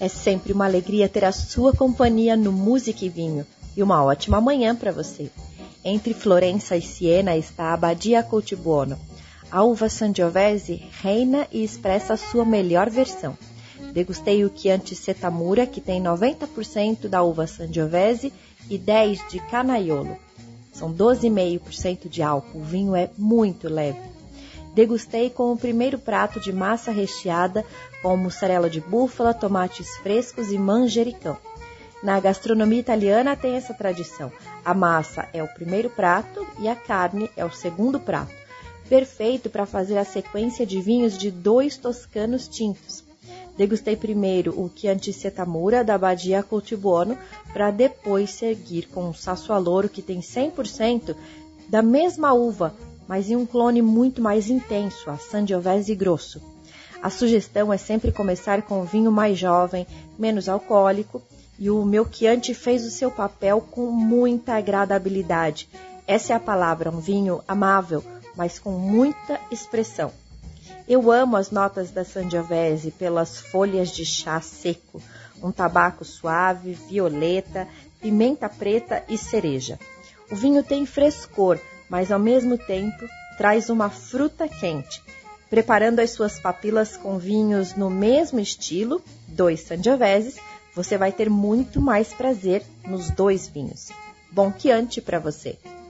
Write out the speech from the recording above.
É sempre uma alegria ter a sua companhia no Música e Vinho. E uma ótima manhã para você. Entre Florença e Siena está a Abadia Coltibuono. A uva Sangiovese reina e expressa a sua melhor versão. Degustei o Chianti Setamura, que tem 90% da uva Sangiovese e 10% de Canaiolo. São 12,5% de álcool, o vinho é muito leve. Degustei com o primeiro prato de massa recheada com mussarela de búfala, tomates frescos e manjericão. Na gastronomia italiana tem essa tradição. A massa é o primeiro prato e a carne é o segundo prato. Perfeito para fazer a sequência de vinhos de 2 toscanos tintos. Degustei primeiro o Chianti Setamura da Abadia Coltibuono para depois seguir com o Sassuoloro, que tem 100% da mesma uva, mas em um clone muito mais intenso, a Sangiovese Grosso. A sugestão é sempre começar com um vinho mais jovem, menos alcoólico, e o meu Chianti fez o seu papel com muita agradabilidade. Essa é a palavra, um vinho amável, mas com muita expressão. Eu amo as notas da Sangiovese pelas folhas de chá seco, um tabaco suave, violeta, pimenta preta e cereja. O vinho tem frescor, mas ao mesmo tempo traz uma fruta quente. Preparando as suas papilas com vinhos no mesmo estilo, 2 Sangioveses, você vai ter muito mais prazer nos 2 vinhos. Bom Chianti para você!